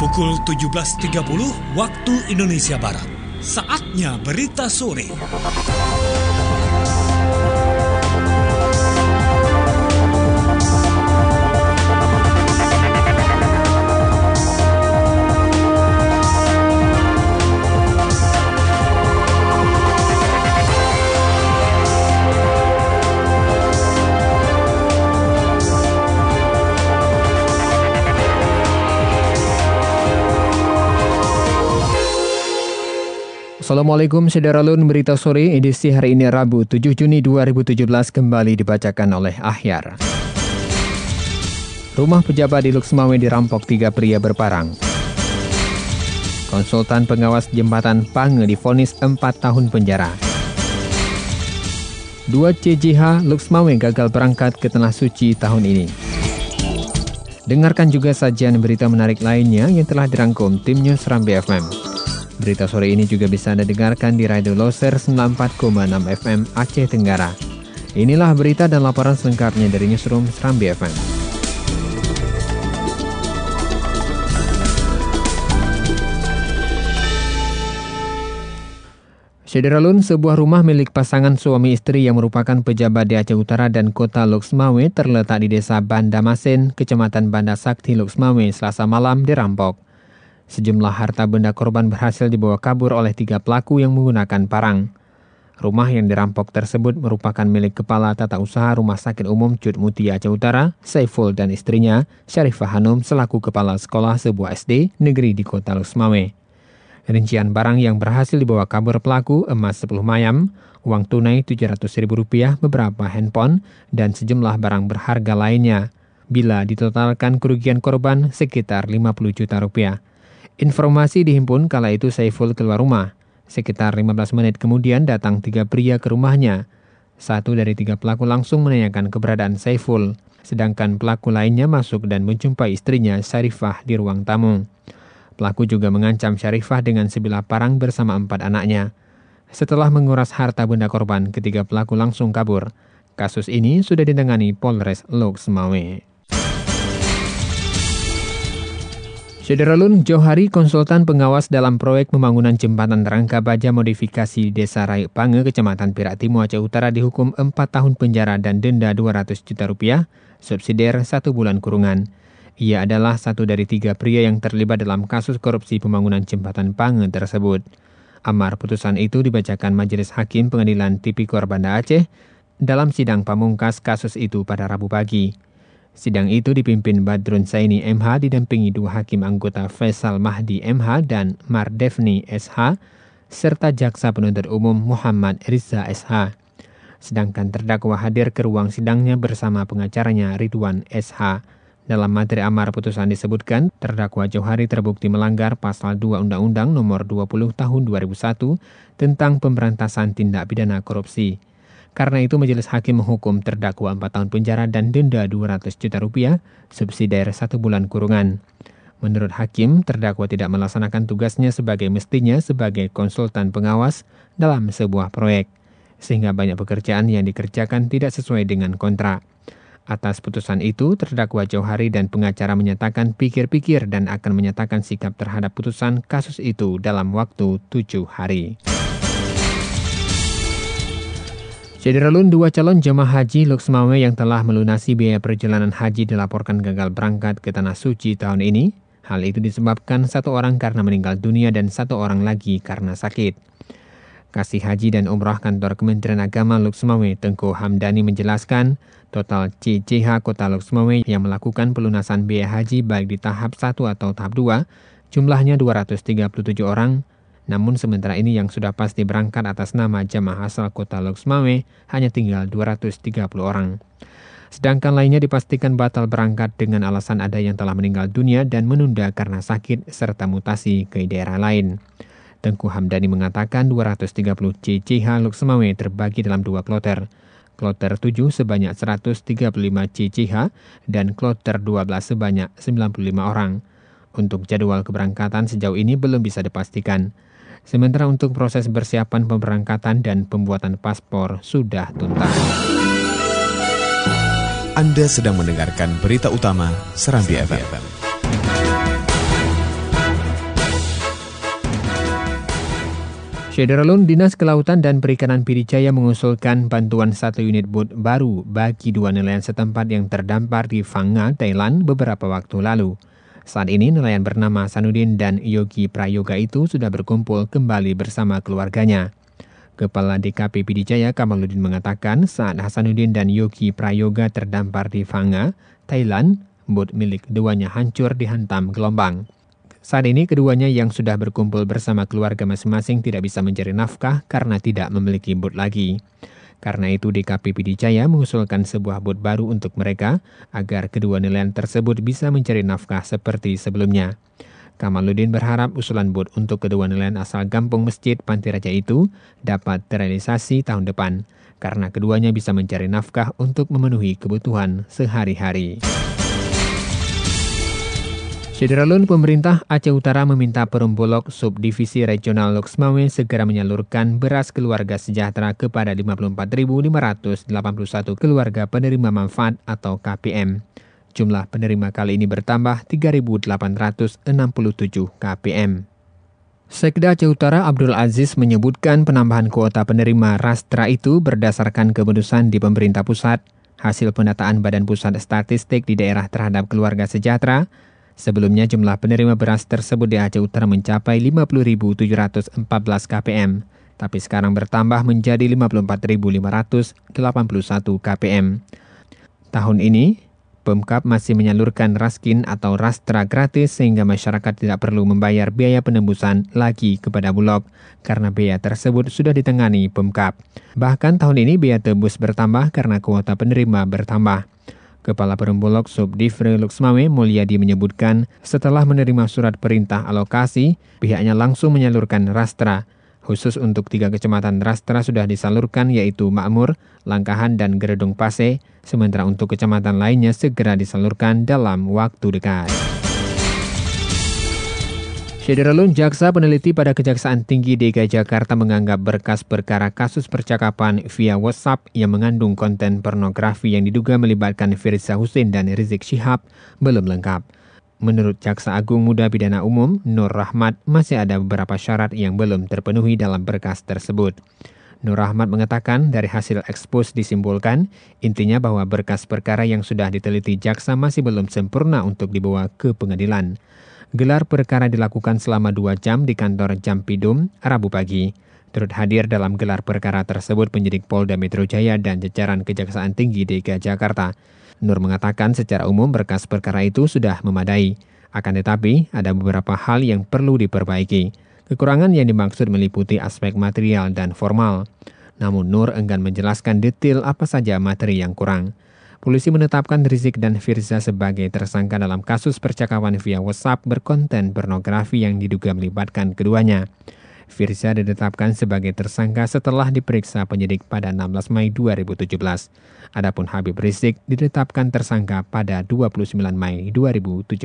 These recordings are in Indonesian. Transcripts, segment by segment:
Pukul 17.30 waktu Indonesia Barat. Saatnya berita sore. Assalamualaikum Sederalun, berita sore edisi hari ini Rabu 7 Juni 2017 kembali dibacakan oleh Ahyar. Rumah pejabat di Luxmawe dirampok 3 pria berparang. Konsultan pengawas jembatan Pange divonis 4 tahun penjara. 2 CJH Luxmawe gagal berangkat ke Tanah Suci tahun ini. Dengarkan juga sajian berita menarik lainnya yang telah dirangkum tim News Serambi FM. Berita sore ini juga bisa Anda dengarkan di Radio Loser 94,6 FM Aceh Tenggara. Inilah berita dan laporan selengkapnya dari Newsroom Serambi FM. Sederalun, sebuah rumah milik pasangan suami istri yang merupakan pejabat di Aceh Utara dan Kota Luxmawe terletak di Desa Banda Masen, Kecamatan Banda Sakti, Luxmawe, Selasa malam dirampok. Sejumlah harta benda korban berhasil dibawa kabur oleh 3 pelaku yang menggunakan parang. Rumah yang dirampok tersebut merupakan milik Kepala Tata Usaha Rumah Sakit Umum Cut Mutia Aceh Utara, Saiful, dan istrinya, Syarifah Hanum, selaku Kepala Sekolah sebuah SD negeri di Kota Luxmawe. Rincian barang yang berhasil dibawa kabur pelaku, emas 10 mayam, uang tunai Rp700.000, beberapa handphone, dan sejumlah barang berharga lainnya. Bila ditotalkan kerugian korban sekitar 50 juta rupiah. Informasi dihimpun kala itu Saiful keluar rumah. Sekitar 15 menit kemudian datang 3 pria ke rumahnya. 1 dari 3 pelaku langsung menanyakan keberadaan Saiful. Sedangkan pelaku lainnya masuk dan menjumpai istrinya Syarifah di ruang tamu. Pelaku juga mengancam Syarifah dengan sebilah parang bersama 4 anaknya. Setelah menguras harta benda korban, ketiga pelaku langsung kabur. Kasus ini sudah ditangani Polres Luxmawe. Sederalun, Johari, konsultan pengawas dalam proyek pembangunan jembatan rangka baja modifikasi Desa Raik Pange, Kecamatan Perak Timur, Aceh Utara dihukum 4 tahun penjara dan denda Rp200 juta, subsidiar 1 bulan kurungan. Ia adalah satu dari 3 pria yang terlibat dalam kasus korupsi pembangunan jembatan Pange tersebut. Amar putusan itu dibacakan Majelis Hakim Pengadilan Tipikor Banda Aceh dalam sidang pamungkas kasus itu pada Rabu pagi. Sidang itu dipimpin Badrun Saini MH didampingi 2 hakim anggota Faisal Mahdi MH dan Mardefni SH, serta Jaksa Penuntut Umum Muhammad Riza SH. Sedangkan terdakwa hadir ke ruang sidangnya bersama pengacaranya Ridwan SH. Dalam materi amar putusan disebutkan, terdakwa Johari terbukti melanggar Pasal 2 Undang-Undang Nomor 20 Tahun 2001 tentang pemberantasan tindak pidana korupsi. Karena itu Majelis Hakim menghukum terdakwa 4 tahun penjara dan denda Rp200 juta, subsidiar 1 bulan kurungan. Menurut Hakim, terdakwa tidak melaksanakan tugasnya sebagai mestinya sebagai konsultan pengawas dalam sebuah proyek, sehingga banyak pekerjaan yang dikerjakan tidak sesuai dengan kontrak. Atas putusan itu, terdakwa Johari dan pengacara menyatakan pikir-pikir dan akan menyatakan sikap terhadap putusan kasus itu dalam waktu 7 hari. Sederalun, 2 calon jemaah haji Luxmawe yang telah melunasi biaya perjalanan haji dilaporkan gagal berangkat ke Tanah Suci tahun ini. Hal itu disebabkan 1 orang karena meninggal dunia dan 1 orang lagi karena sakit. Kasih Haji dan Umrah Kantor Kementerian Agama Luxmawe, Tengku Hamdani menjelaskan, total CJH Kota Luxmawe yang melakukan pelunasan biaya haji baik di tahap 1 atau tahap 2, jumlahnya 237 orang. Namun sementara ini yang sudah pasti berangkat atas nama jamaah asal Kota Luxmawe hanya tinggal 230 orang. Sedangkan lainnya dipastikan batal berangkat dengan alasan ada yang telah meninggal dunia dan menunda karena sakit serta mutasi ke daerah lain. Tengku Hamdani mengatakan 230 CJH Luxmawe terbagi dalam 2 kloter. Kloter 7 sebanyak 135 CJH dan kloter 12 sebanyak 95 orang. Untuk jadwal keberangkatan sejauh ini belum bisa dipastikan. Sementara untuk proses persiapan pemberangkatan dan pembuatan paspor sudah tuntas. Anda sedang mendengarkan berita utama Serambi FM. Syederalun, Dinas Kelautan dan Perikanan Pidijaya mengusulkan bantuan 1 unit bot baru bagi 2 nelayan setempat yang terdampar di Phang Nga, Thailand beberapa waktu lalu. Saat ini nelayan bernama Hasanuddin dan Yogi Prayoga itu sudah berkumpul kembali bersama keluarganya. Kepala DKP Pidijaya Kamaluddin mengatakan saat Hasanuddin dan Yogi Prayoga terdampar di Phang Nga, Thailand, bot milik keduanya hancur dihantam gelombang. Saat ini keduanya yang sudah berkumpul bersama keluarga masing-masing tidak bisa mencari nafkah karena tidak memiliki bot lagi. Karena itu DKP Pidijaya mengusulkan sebuah bot baru untuk mereka agar kedua nelayan tersebut bisa mencari nafkah seperti sebelumnya. Kamaluddin berharap usulan bot untuk kedua nelayan asal Gampung Masjid Pantai Raja itu dapat terrealisasi tahun depan karena keduanya bisa mencari nafkah untuk memenuhi kebutuhan sehari-hari. Syederalun, pemerintah Aceh Utara meminta Perum Bulog Subdivisi Regional Loksmawe segera menyalurkan beras keluarga sejahtera kepada 54.581 keluarga penerima manfaat atau KPM. Jumlah penerima kali ini bertambah 3.867 KPM. Sekda Aceh Utara Abdul Aziz menyebutkan penambahan kuota penerima rastra itu berdasarkan keputusan di pemerintah pusat, hasil pendataan Badan Pusat Statistik di daerah terhadap keluarga sejahtera. Sebelumnya jumlah penerima beras tersebut di Aceh Utara mencapai 50.714 KPM, tapi sekarang bertambah menjadi 54.581 KPM. Tahun ini, Pemkab masih menyalurkan raskin atau rastra gratis sehingga masyarakat tidak perlu membayar biaya penembusan lagi kepada Bulog karena biaya tersebut sudah ditangani Pemkab. Bahkan tahun ini biaya tebus bertambah karena kuota penerima bertambah. Kepala Perum Bulog Subdivre Loksmawe Mulyadi menyebutkan setelah menerima surat perintah alokasi, pihaknya langsung menyalurkan rastra. Khusus untuk 3 kecamatan rastra sudah disalurkan yaitu Makmur, Langkahan, dan Geredung Pase, sementara untuk kecamatan lainnya segera disalurkan dalam waktu dekat. Syederalun, jaksa peneliti pada Kejaksaan Tinggi DKI Jakarta menganggap berkas perkara kasus percakapan via WhatsApp yang mengandung konten pornografi yang diduga melibatkan Firza Husein dan Rizik Syihab belum lengkap. Menurut Jaksa Agung Muda Pidana Umum, Nur Rahmat, masih ada beberapa syarat yang belum terpenuhi dalam berkas tersebut. Nur Rahmat mengatakan dari hasil ekspos disimpulkan, intinya bahwa berkas perkara yang sudah diteliti jaksa masih belum sempurna untuk dibawa ke pengadilan. Gelar perkara dilakukan selama 2 jam di kantor Jampidum, Rabu pagi. Turut hadir dalam gelar perkara tersebut penyidik Polda Metro Jaya dan jajaran Kejaksaan Tinggi DKI Jakarta. Nur mengatakan secara umum berkas perkara itu sudah memadai. Akan tetapi, ada beberapa hal yang perlu diperbaiki. Kekurangan yang dimaksud meliputi aspek material dan formal. Namun Nur enggan menjelaskan detail apa saja materi yang kurang. Polisi menetapkan Rizik dan Firza sebagai tersangka dalam kasus percakapan via WhatsApp berkonten pornografi yang diduga melibatkan keduanya. Firza ditetapkan sebagai tersangka setelah diperiksa penyidik pada 16 Mei 2017. Adapun Habib Rizik ditetapkan tersangka pada 29 Mei 2017.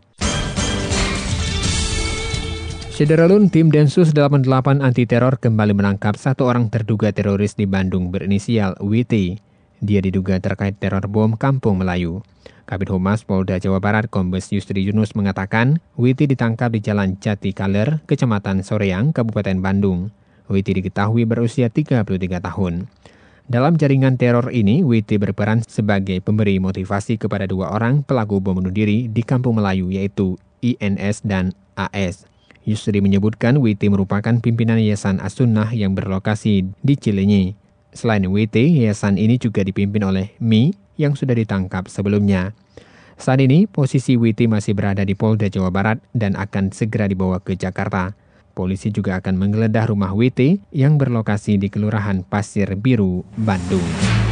Syederalun, tim Densus 88 anti teror kembali menangkap 1 orang terduga teroris di Bandung berinisial WT. Dia diduga terkait teror bom Kampung Melayu. Kabid Humas Polda Jawa Barat Kombes Yusri Yunus mengatakan, Witi ditangkap di Jalan Jati Kaler, Kecamatan Soreang, Kabupaten Bandung. Witi diketahui berusia 33 tahun. Dalam jaringan teror ini, Witi berperan sebagai pemberi motivasi kepada 2 orang pelaku bom bunuh diri di Kampung Melayu, yaitu INS dan AS. Yusri menyebutkan Witi merupakan pimpinan Yayasan As-Sunnah yang berlokasi di Cilenyi. Selain WT, yayasan ini juga dipimpin oleh Mi yang sudah ditangkap sebelumnya. Saat ini, posisi WT masih berada di Polda Jawa Barat dan akan segera dibawa ke Jakarta. Polisi juga akan menggeledah rumah WT yang berlokasi di Kelurahan Pasir Biru, Bandung.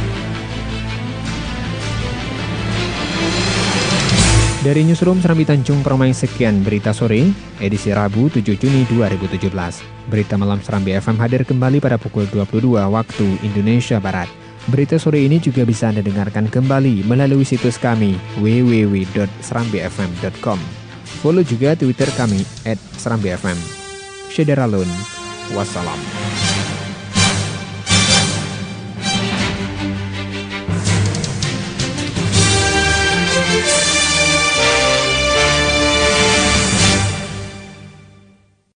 Dari Newsroom Serambi Tanjung Permai, sekian berita sore, edisi Rabu 7 Juni 2017. Berita malam Serambi FM hadir kembali pada pukul 22 waktu Indonesia Barat. Berita sore ini juga bisa Anda dengarkan kembali melalui situs kami www.serambifm.com. Follow juga Twitter kami @serambifm. Syederalun, wassalam.